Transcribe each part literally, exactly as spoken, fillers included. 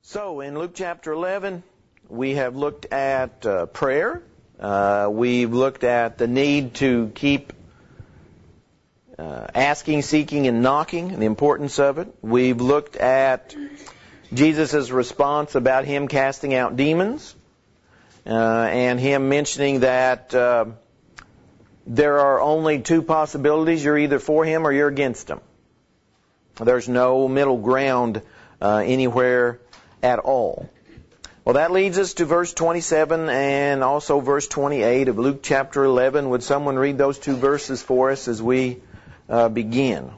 So in Luke chapter eleven, we have looked at uh, prayer. Uh, we've looked at the need to keep uh, asking, seeking, and knocking, and the importance of it. We've looked at Jesus' response about him casting out demons, uh, and him mentioning that uh, there are only two possibilities. You're either for him or you're against him. There's no middle ground uh, anywhere at all. Well, that leads us to verse twenty-seven and also verse twenty-eight of Luke chapter eleven. Would someone read those two verses for us as we uh, begin?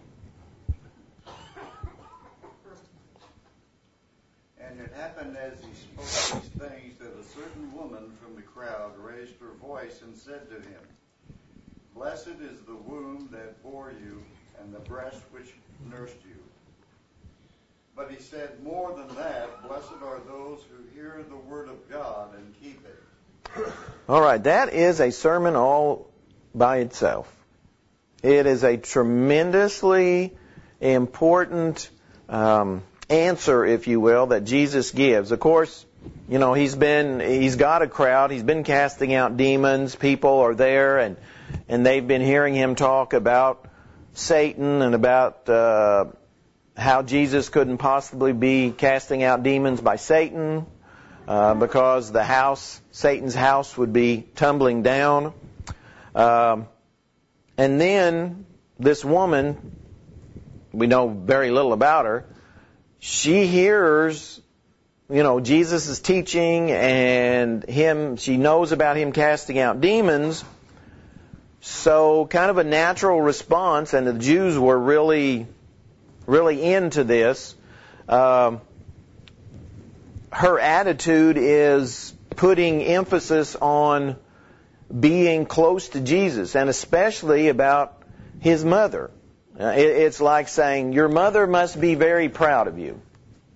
And it happened as he spoke these things that a certain woman from the crowd raised her voice and said to him, "Blessed is the womb that bore you and the breast which nursed you." But he said, more than that, blessed are those who hear the word of God and keep it. All right, that is a sermon all by itself. It is a tremendously important um, answer, if you will, that Jesus gives. Of course, you know, he's been, he's got a crowd. He's been casting out demons. People are there, and and they've been hearing him talk about Satan and about uh, how Jesus couldn't possibly be casting out demons by Satan uh, because the house, Satan's house, would be tumbling down. Um, and then this woman, we know very little about her, she hears, you know, Jesus' teaching and him, she knows about him casting out demons. So kind of a natural response, and the Jews were really really into this. Um, her attitude is putting emphasis on being close to Jesus, and especially about his mother. Uh, it, it's like saying, your mother must be very proud of you.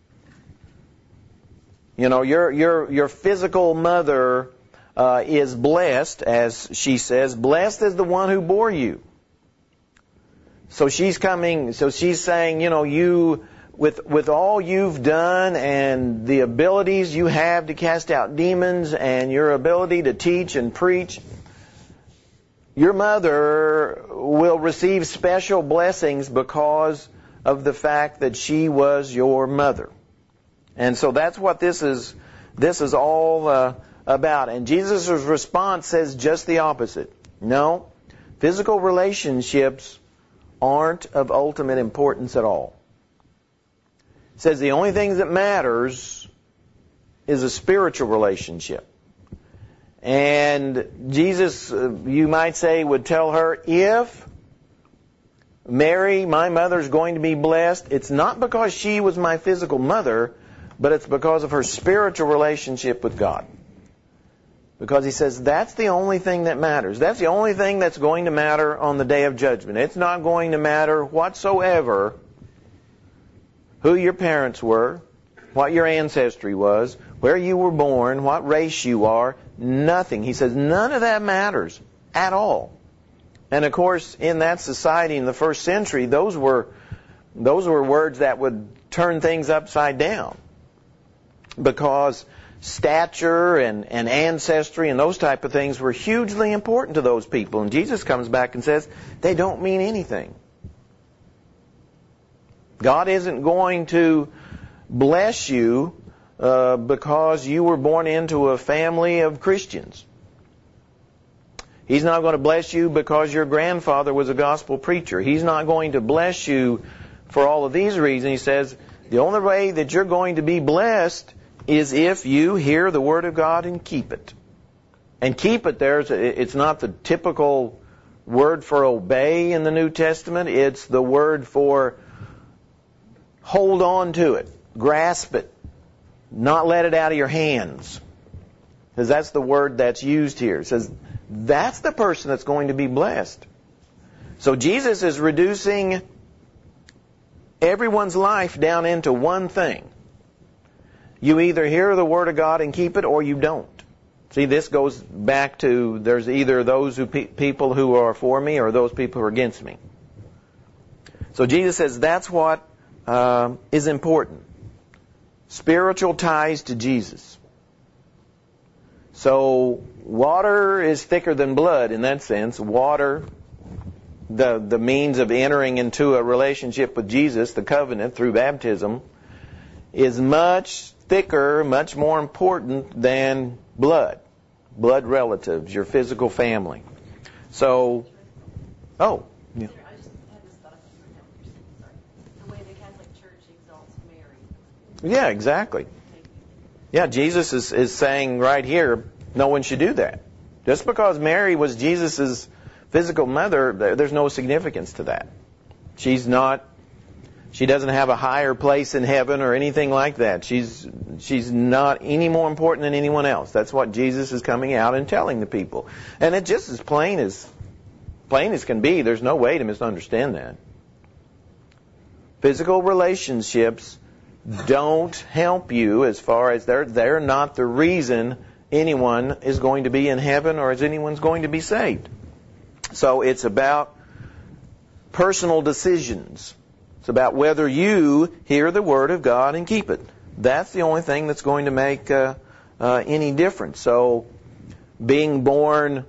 You know, your your your physical mother uh, is blessed, as she says, blessed is the one who bore you. So she's coming, so she's saying, you know, you, with with all you've done and the abilities you have to cast out demons and your ability to teach and preach, your mother will receive special blessings because of the fact that she was your mother. And so that's what this is, this is all uh, about. And Jesus' response says just the opposite. No, physical relationships aren't of ultimate importance at all. It says the only thing that matters is a spiritual relationship. And Jesus, uh, you might say, would tell her, if Mary, my mother, is going to be blessed, it's not because she was my physical mother, but it's because of her spiritual relationship with God. Because he says that's the only thing that matters. That's the only thing that's going to matter on the day of judgment. It's not going to matter whatsoever who your parents were, what your ancestry was, where you were born, what race you are. Nothing. He says none of that matters at all. And of course, in that society in the first century, those were those were words that would turn things upside down. Because stature and, and ancestry and those type of things were hugely important to those people. And Jesus comes back and says, they don't mean anything. God isn't going to bless you uh, because you were born into a family of Christians. He's not going to bless you because your grandfather was a gospel preacher. He's not going to bless you for all of these reasons. He says, the only way that you're going to be blessed is if you hear the Word of God and keep it. And keep it there, it's not the typical word for obey in the New Testament. It's the word for hold on to it, grasp it, not let it out of your hands. Because that's the word that's used here. It says that's the person that's going to be blessed. So Jesus is reducing everyone's life down into one thing. You either hear the Word of God and keep it, or you don't. See, this goes back to there's either those who pe- people who are for me or those people who are against me. So Jesus says that's what uh, is important. spiritual ties to Jesus. So water is thicker than blood in that sense. Water, the, the means of entering into a relationship with Jesus, the covenant through baptism, is much thicker, much more important than blood. Blood relatives, your physical family. So, oh. Yeah. I just had this thought. Sorry. The way the Catholic Church exalts Mary. Yeah, exactly. Yeah, Jesus is, is saying right here, no one should do that. Just because Mary was Jesus' physical mother, there's no significance to that. She's not, she doesn't have a higher place in heaven or anything like that. She's, she's not any more important than anyone else. That's what Jesus is coming out and telling the people. And it's just as plain as, plain as can be. There's no way to misunderstand that. Physical relationships don't help you as far as they're, they're not the reason anyone is going to be in heaven or is anyone's going to be saved. So it's about personal decisions. It's about whether you hear the Word of God and keep it. That's the only thing that's going to make uh, uh, any difference. So being born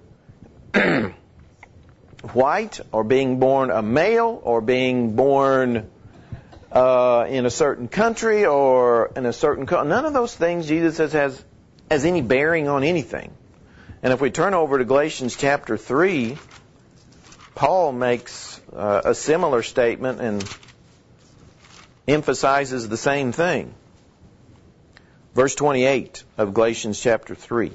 white or being born a male or being born Uh, in a certain country or in a certain co- none of those things Jesus says has has any bearing on anything. And if we turn over to Galatians chapter three, Paul makes uh, a similar statement and emphasizes the same thing. Verse twenty-eight of Galatians chapter three.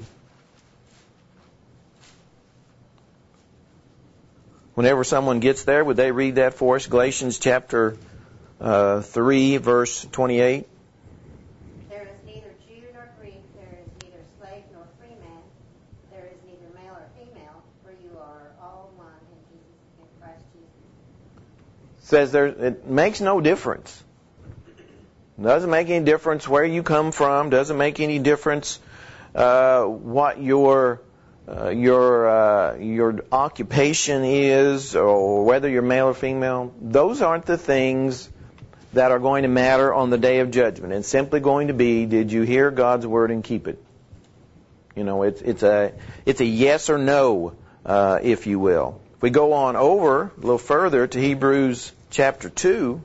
Whenever someone gets there, would they read that for us? Galatians chapter Uh, three, verse twenty-eight. There is neither Jew nor Greek, there is neither slave nor free man, there is neither male or female, for you are all one in Jesus, in Christ Jesus. Says there, it makes no difference. Doesn't make any difference where you come from. Doesn't make any difference uh, what your uh, your uh, your occupation is, or whether you're male or female. Those aren't the things that are going to matter on the day of judgment. It's simply going to be, did you hear God's word and keep it? You know, it's it's a it's a yes or no, uh, if you will. If we go on over a little further to Hebrews chapter two.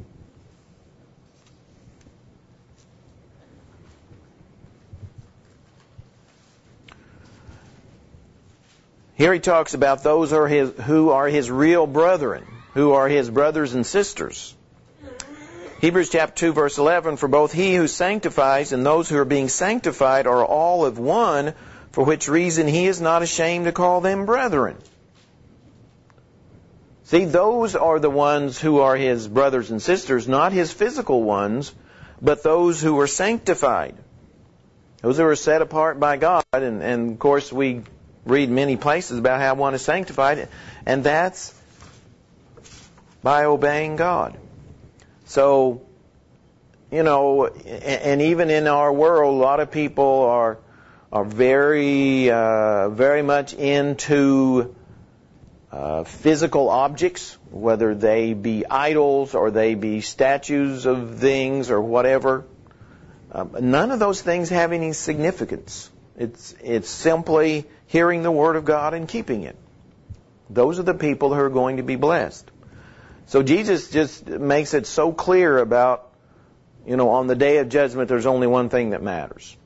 Here he talks about those are his, who are his real brethren, who are his brothers and sisters. Hebrews chapter two, verse eleven, for both he who sanctifies and those who are being sanctified are all of one, for which reason he is not ashamed to call them brethren. See, those are the ones who are his brothers and sisters, not his physical ones, but those who are sanctified. Those who are set apart by God, and, and of course we read many places about how one is sanctified, and that's by obeying God. So, you know, and even in our world, a lot of people are are very, uh, very much into uh, physical objects, whether they be idols or they be statues of things or whatever. Um, none of those things have any significance. It's it's simply hearing the Word of God and keeping it. Those are the people who are going to be blessed. So Jesus just makes it so clear about, you know, on the day of judgment, there's only one thing that matters.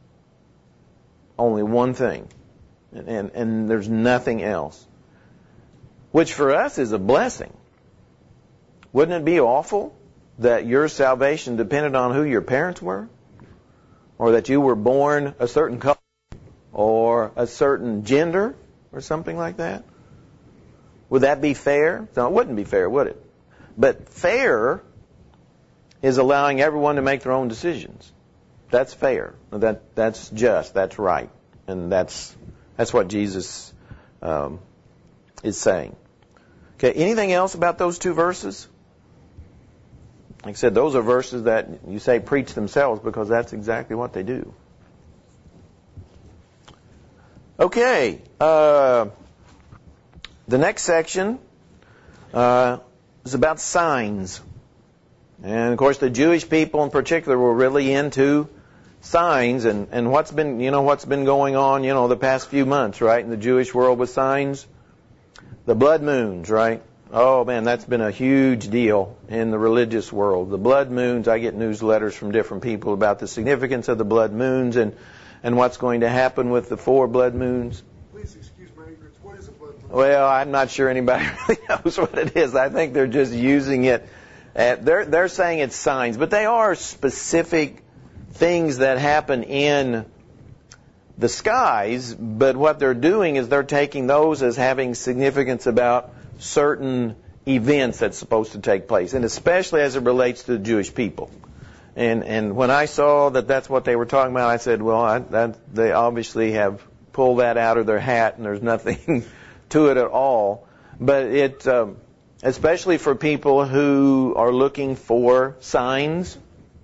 Only one thing. And, and, and there's nothing else. Which for us is a blessing. Wouldn't it be awful that your salvation depended on who your parents were? Or that you were born a certain color? Or a certain gender? Or something like that? Would that be fair? No, it wouldn't be fair, would it? But fair is allowing everyone to make their own decisions. That's fair. That that's just. That's right. And that's that's what Jesus um, is saying. Okay. Anything else about those two verses? Like I said, those are verses that you say preach themselves because that's exactly what they do. Okay. Uh, The next section uh, is about signs. And, of course, the Jewish people in particular were really into signs, and, and what's been, you know, what's been going on, you know, the past few months, right, in the Jewish world with signs? The blood moons, right? Oh, man, that's been a huge deal in the religious world. The blood moons, I get newsletters from different people about the significance of the blood moons and, and what's going to happen with the four blood moons. Please excuse my ignorance. What is a blood moon? Well, I'm not sure anybody really knows what it is. I think they're just using it. At, they're, they're saying it's signs, but they are specific things that happen in the skies, but what they're doing is they're taking those as having significance about certain events that's supposed to take place, and especially as it relates to the Jewish people. And and when I saw that that's what they were talking about, I said, well, I, that, they obviously have pulled that out of their hat, and there's nothing to it at all. But it, um, especially for people who are looking for signs,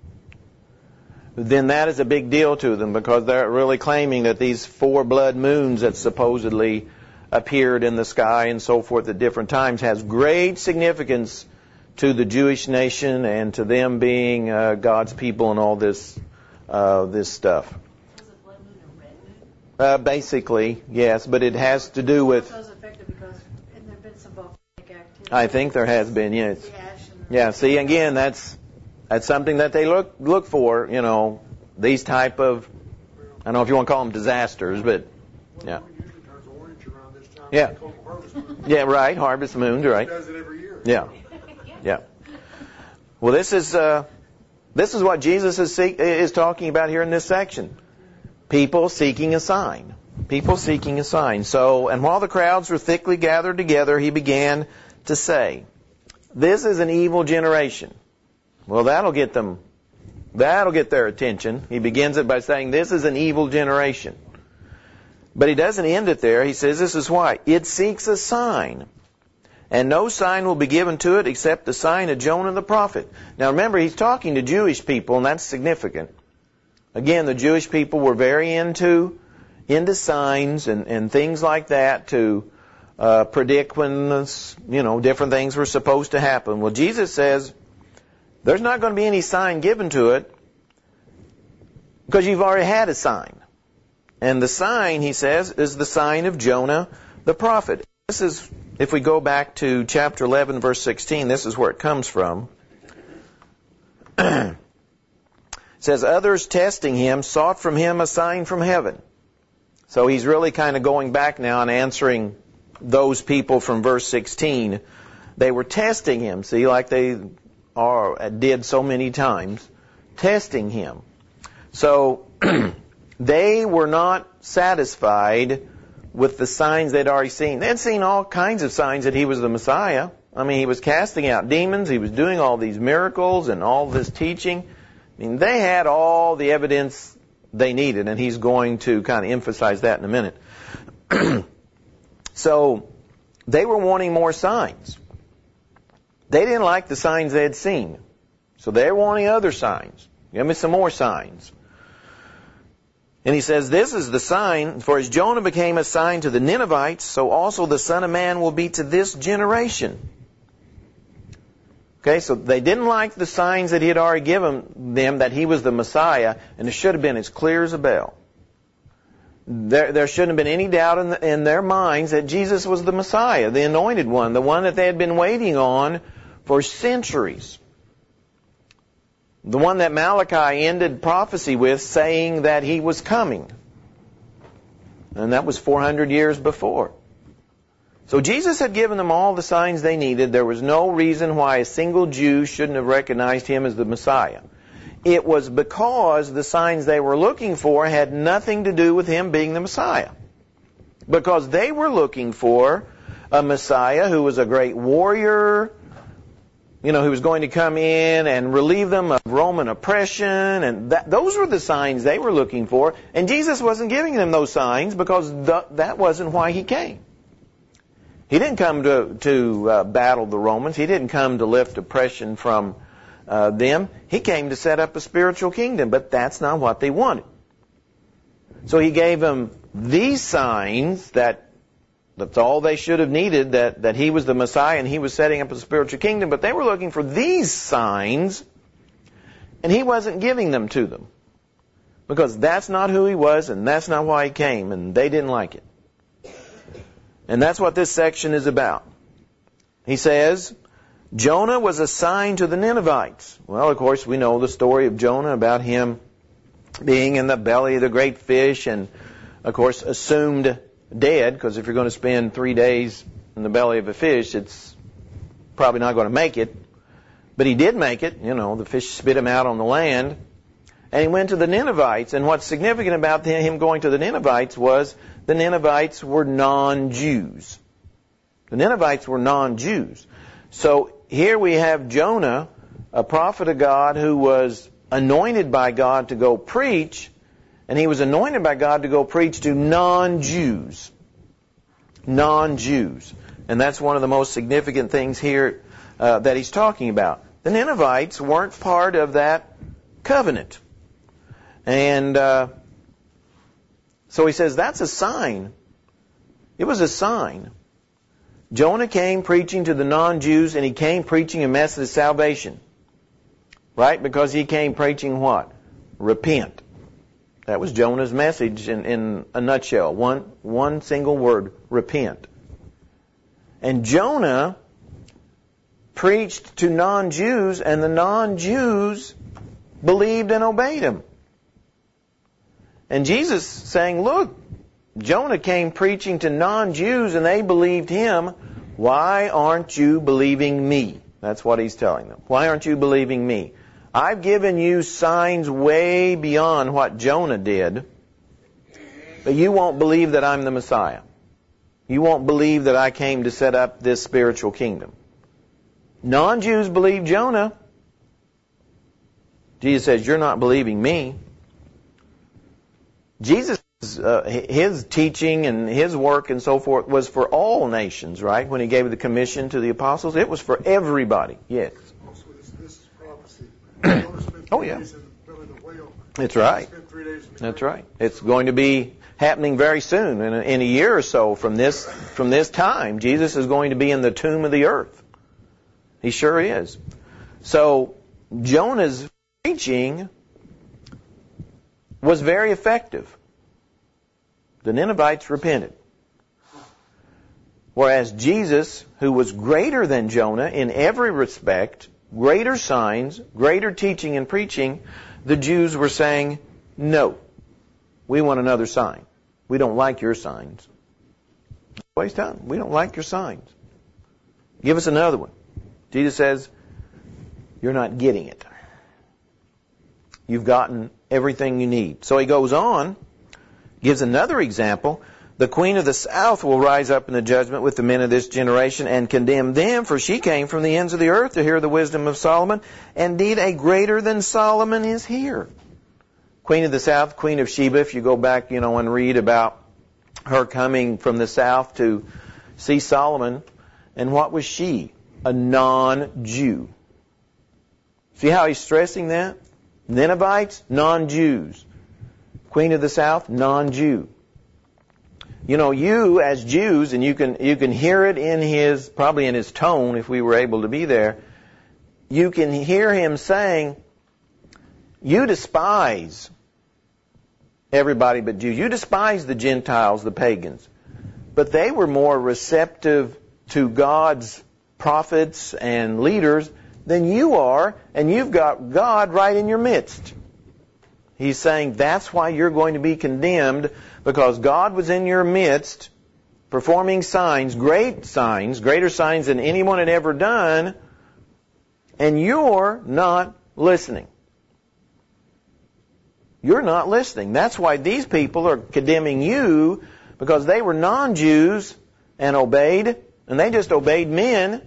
then that is a big deal to them, because they're really claiming that these four blood moons that supposedly appeared in the sky and so forth at different times has great significance to the Jewish nation and to them being uh, God's people and all this uh, this stuff. Was a blood moon a red moon? Uh, basically, yes, but it has to do with... It was affected because and there have been some volcanic activity. I think there has been, yes. The ash and Yeah, see, again, that's that's something that they look look for, you know, these type of, I don't know if you want to call them disasters, but, yeah. Well, it usually turns orange around this time. Yeah. It's called harvest moon. Yeah, right, harvest moons, right. It does it every year. Yeah, yeah. Well, this is uh, this is what Jesus is seek, is talking about here in this section. People seeking a sign. People seeking a sign. So, and while the crowds were thickly gathered together, he began to say, "This is an evil generation." Well, that'll get them, that'll get their attention. He begins it by saying, "This is an evil generation." But he doesn't end it there. He says, this is why. "It seeks a sign, and no sign will be given to it except the sign of Jonah the prophet." Now remember, he's talking to Jewish people, and that's significant. Again, the Jewish people were very into into signs and, and things like that to uh, predict when, you know, different things were supposed to happen. Well, Jesus says, there's not going to be any sign given to it because you've already had a sign. And the sign, he says, is the sign of Jonah the prophet. This is, if we go back to chapter eleven, verse sixteen, this is where it comes from. It says, others testing him sought from him a sign from heaven. So he's really kind of going back now and answering those people from verse sixteen. They were testing him, see, like they are did so many times, testing him. So they were not satisfied with the signs they'd already seen. They'd seen all kinds of signs that he was the Messiah. I mean, he was casting out demons, he was doing all these miracles and all this teaching. I mean, they had all the evidence they needed, and he's going to kind of emphasize that in a minute. So they were wanting more signs. They didn't like the signs they had seen. So they're wanting other signs. Give me some more signs. And he says, this is the sign, for as Jonah became a sign to the Ninevites, so also the Son of Man will be to this generation. Okay, so they didn't like the signs that he had already given them that he was the Messiah, and it should have been as clear as a bell. There, there shouldn't have been any doubt in, the, in their minds that Jesus was the Messiah, the anointed one, the one that they had been waiting on for centuries. The one that Malachi ended prophecy with, saying that he was coming. And that was four hundred years before. So Jesus had given them all the signs they needed. There was no reason why a single Jew shouldn't have recognized him as the Messiah. It was because the signs they were looking for had nothing to do with him being the Messiah. Because they were looking for a Messiah who was a great warrior, you know, who was going to come in and relieve them of Roman oppression, and that, those were the signs they were looking for. And Jesus wasn't giving them those signs because th- that wasn't why he came. He didn't come to, to uh, battle the Romans. He didn't come to lift oppression from uh, them. He came to set up a spiritual kingdom, but that's not what they wanted. So he gave them these signs that that's all they should have needed, that, that he was the Messiah and he was setting up a spiritual kingdom, but they were looking for these signs, and he wasn't giving them to them. because that's not who he was and that's not why he came, and they didn't like it. And that's what this section is about. He says, Jonah was assigned to the Ninevites. Well, of course, we know the story of Jonah about him being in the belly of the great fish and, of course, assumed dead, because if you're going to spend three days in the belly of a fish, it's probably not going to make it. But he did make it. You know, the fish spit him out on the land. And he went to the Ninevites. And what's significant about him going to the Ninevites was the Ninevites were non-Jews. The Ninevites were non-Jews. So here we have Jonah, a prophet of God who was anointed by God to go preach, and he was anointed by God to go preach to non-Jews. Non-Jews. And that's one of the most significant things here uh, that he's talking about. The Ninevites weren't part of that covenant. And uh, so he says that's a sign. It was a sign. Jonah came preaching to the non-Jews, and he came preaching a message of salvation. Right? Because he came preaching what? Repent. That was Jonah's message in, in a nutshell. One, one single word, repent. And Jonah preached to non-Jews, and the non-Jews believed and obeyed him. And Jesus saying, look, Jonah came preaching to non-Jews and they believed him. Why aren't you believing me? That's what he's telling them. Why aren't you believing me? I've given you signs way beyond what Jonah did, but you won't believe that I'm the Messiah. You won't believe that I came to set up this spiritual kingdom. Non-Jews believe Jonah. Jesus says, you're not believing me. Jesus, uh, his teaching and his work and so forth was for all nations, right? When he gave the commission to the apostles, it was for everybody. Yes. Also, this, this is prophecy. Oh, yeah. In the belly of the whale. That's right. Spent three days in the That's grave. right. It's going to be happening very soon. In a, in a year or so from this, from this time, Jesus is going to be in the tomb of the earth. He sure is. So, Jonah's preaching was very effective. The Ninevites repented. Whereas Jesus, who was greater than Jonah in every respect, greater signs, greater teaching and preaching, the Jews were saying, no, we want another sign. We don't like your signs. Waste time. We don't like your signs. Give us another one. Jesus says, you're not getting it. You've gotten everything you need. So he goes on, gives another example. The queen of the south will rise up in the judgment with the men of this generation and condemn them, for she came from the ends of the earth to hear the wisdom of Solomon. Indeed, a greater than Solomon is here. Queen of the south, Queen of Sheba, if you go back, you know, and read about her coming from the south to see Solomon. And what was she? A non-Jew. See how he's stressing that? Ninevites, non-Jews. Queen of the south, non-Jew. You know, you as Jews, and you can you can hear it in his, probably in his tone if we were able to be there, you can hear him saying, you despise everybody but Jews. You despise the Gentiles, the pagans. But they were more receptive to God's prophets and leaders than you are, and you've got God right in your midst. He's saying that's why you're going to be condemned, because God was in your midst performing signs, great signs, greater signs than anyone had ever done, and you're not listening. You're not listening. That's why these people are condemning you, because they were non-Jews and obeyed, and they just obeyed men.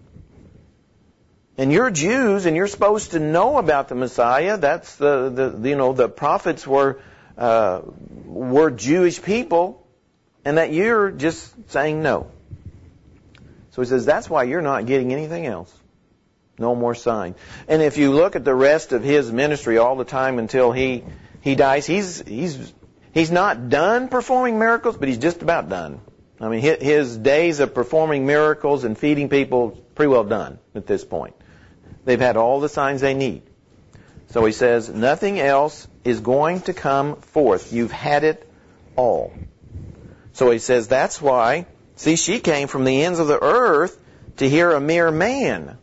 And you're Jews, and you're supposed to know about the Messiah. That's the, the you know, the prophets were uh, were Jewish people, and that you're just saying no. So he says that's why you're not getting anything else. No more sign. And if you look at the rest of his ministry all the time until he he dies, he's he's he's not done performing miracles, but he's just about done. I mean, his, his days of performing miracles and feeding people pretty well done at this point. They've had all the signs they need. So he says, nothing else is going to come forth. You've had it all. So he says, that's why, see, she came from the ends of the earth to hear a mere man.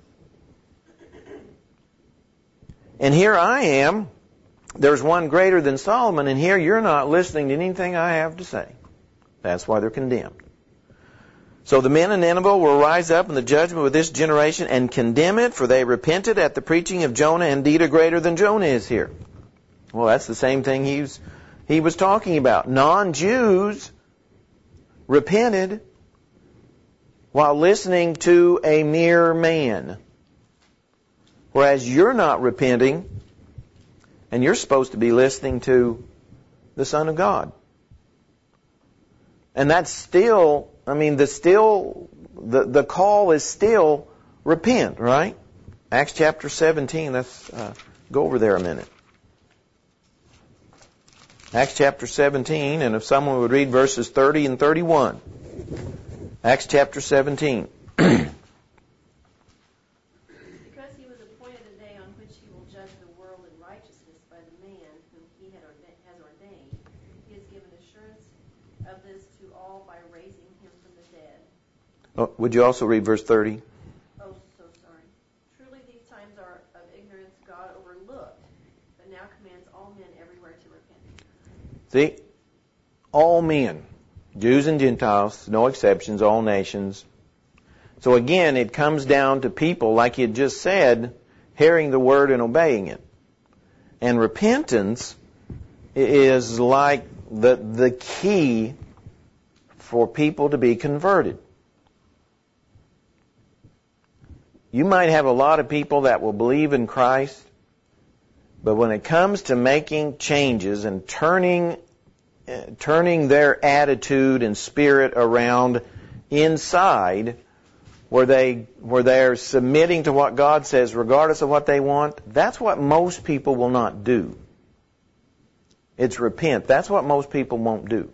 And here I am. There's one greater than Solomon, and here you're not listening to anything I have to say. That's why they're condemned. So the men of Nineveh will rise up in the judgment with this generation and condemn it, for they repented at the preaching of Jonah. Indeed, a greater than Jonah is here. Well, that's the same thing he was, he was talking about. Non-Jews repented while listening to a mere man. Whereas you're not repenting, and you're supposed to be listening to the Son of God. And that's still, I mean, the still, the, the call is still repent, right? Acts chapter seventeen, let's uh, go over there a minute. Acts chapter seventeen, and if someone would read verses thirty and thirty-one. Acts chapter seventeen. Oh, would you also read verse thirty? Oh, so sorry. Truly these times are of ignorance God overlooked, but now commands all men everywhere to repent. See? All men. Jews and Gentiles, no exceptions, all nations. So again, it comes down to people, like you just said, hearing the word and obeying it. And repentance is like the, the key for people to be converted. You might have a lot of people that will believe in Christ, but when it comes to making changes and turning uh, turning their attitude and spirit around inside, where they where they're submitting to what God says regardless of what they want, that's what most people will not do. It's repent. That's what most people won't do.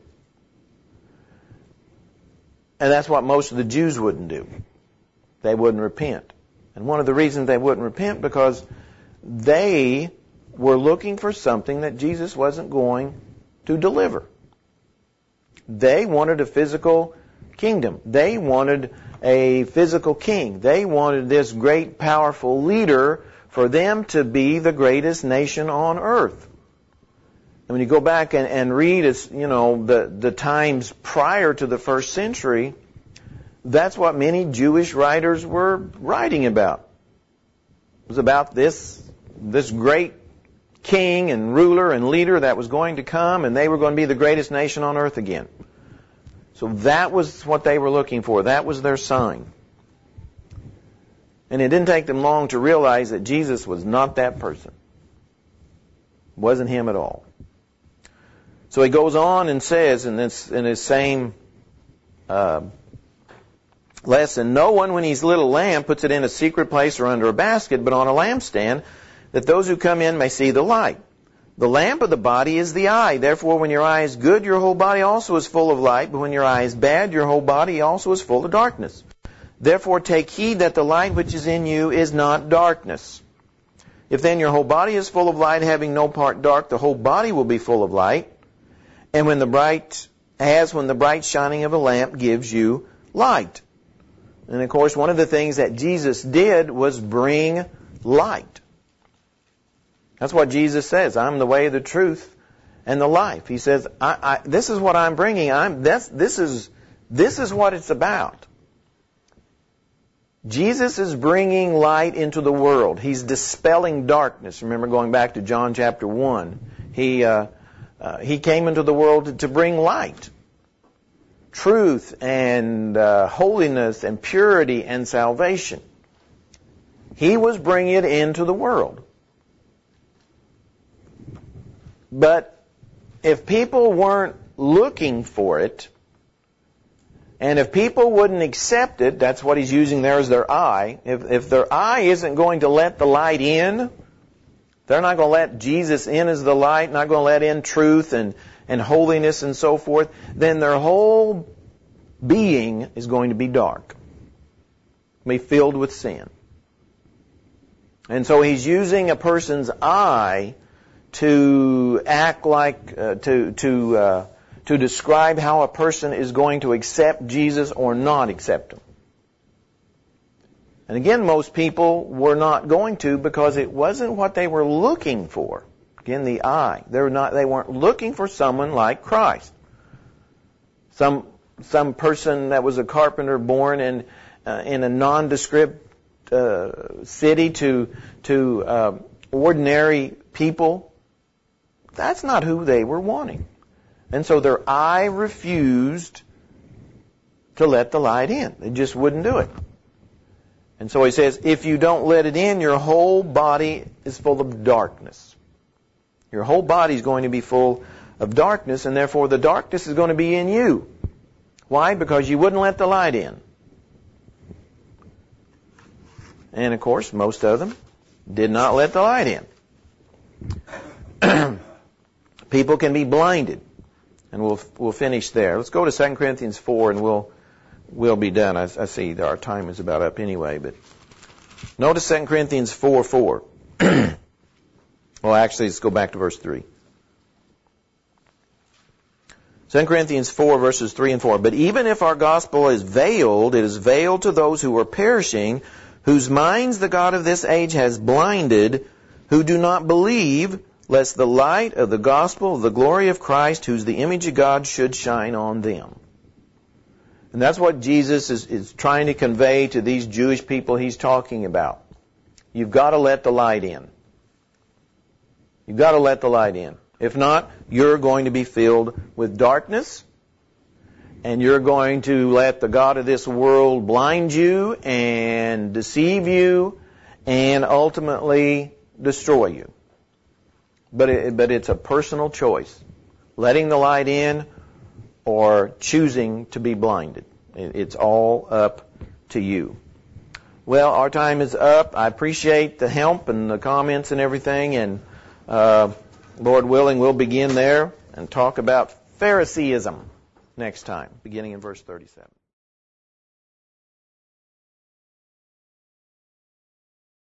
And that's what most of the Jews wouldn't do. They wouldn't repent. And one of the reasons they wouldn't repent, because they were looking for something that Jesus wasn't going to deliver. They wanted a physical kingdom. They wanted a physical king. They wanted this great, powerful leader for them to be the greatest nation on earth. And when you go back and, and read, it's, you know, the, the times prior to the first century, that's what many Jewish writers were writing about. It was about this, this great king and ruler and leader that was going to come, and they were going to be the greatest nation on earth again. So that was what they were looking for. That was their sign. And it didn't take them long to realize that Jesus was not that person. It wasn't him at all. So he goes on and says in this in his same uh, lesson, no one, when he's lit a lamp, puts it in a secret place or under a basket, but on a lampstand, that those who come in may see the light. The lamp of the body is the eye. Therefore, when your eye is good, your whole body also is full of light. But when your eye is bad, your whole body also is full of darkness. Therefore, take heed that the light which is in you is not darkness. If then your whole body is full of light, having no part dark, the whole body will be full of light. And when the bright, as when the bright shining of a lamp gives you light. And of course, one of the things that Jesus did was bring light. That's what Jesus says. I'm the way, the truth, and the life. He says, I, I, this is what I'm bringing. I'm, that's, this is, this is what it's about. Jesus is bringing light into the world. He's dispelling darkness. Remember, going back to John chapter one, he, uh, uh, he came into the world to, to bring light. Truth and uh, holiness and purity and salvation. He was bringing it into the world. But if people weren't looking for it, and if people wouldn't accept it, that's what he's using there as their eye. If, if their eye isn't going to let the light in, they're not going to let Jesus in as the light, not going to let in truth and, and holiness and so forth, then their whole being is going to be dark, be filled with sin. And so he's using a person's eye to act like, uh, to, to, uh, to describe how a person is going to accept Jesus or not accept Him. And again, most people were not going to because it wasn't what they were looking for. Again, the I. They were not, they weren't looking for someone like Christ. Some, some person that was a carpenter born in, uh, in a nondescript, uh, city to, to, uh, ordinary people. That's not who they were wanting. And so their eye refused to let the light in. They just wouldn't do it. And so he says, if you don't let it in, your whole body is full of darkness. Your whole body is going to be full of darkness, and therefore the darkness is going to be in you. Why? Because you wouldn't let the light in. And of course, most of them did not let the light in. People can be blinded. And we'll we'll finish there. Let's go to Second Corinthians four and we'll we'll be done. I, I see that our time is about up anyway, but notice Second Corinthians four four. Well, actually, let's go back to verse three. Second Corinthians four, verses three and four. But even if our gospel is veiled, it is veiled to those who are perishing, whose minds the God of this age has blinded, who do not believe, lest the light of the gospel of the glory of Christ, who's the image of God, should shine on them. And that's what Jesus is, is trying to convey to these Jewish people He's talking about. You've got to let the light in. You've got to let the light in. If not, you're going to be filled with darkness, and you're going to let the God of this world blind you and deceive you and ultimately destroy you. But it, but it's a personal choice, letting the light in or choosing to be blinded. It, it's all up to you. Well, our time is up. I appreciate the help and the comments and everything, and uh, Lord willing, we'll begin there and talk about Phariseeism next time, beginning in verse thirty-seven.